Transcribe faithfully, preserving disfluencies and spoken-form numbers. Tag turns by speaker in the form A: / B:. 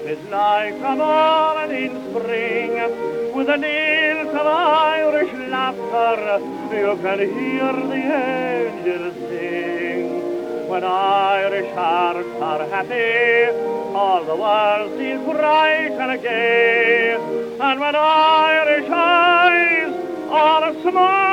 A: 'Tis like a morning in spring, with the notes of Irish laughter, you can hear the angels sing. When Irish hearts are happy, all the world seems bright and gay, and when Irish eyes are small,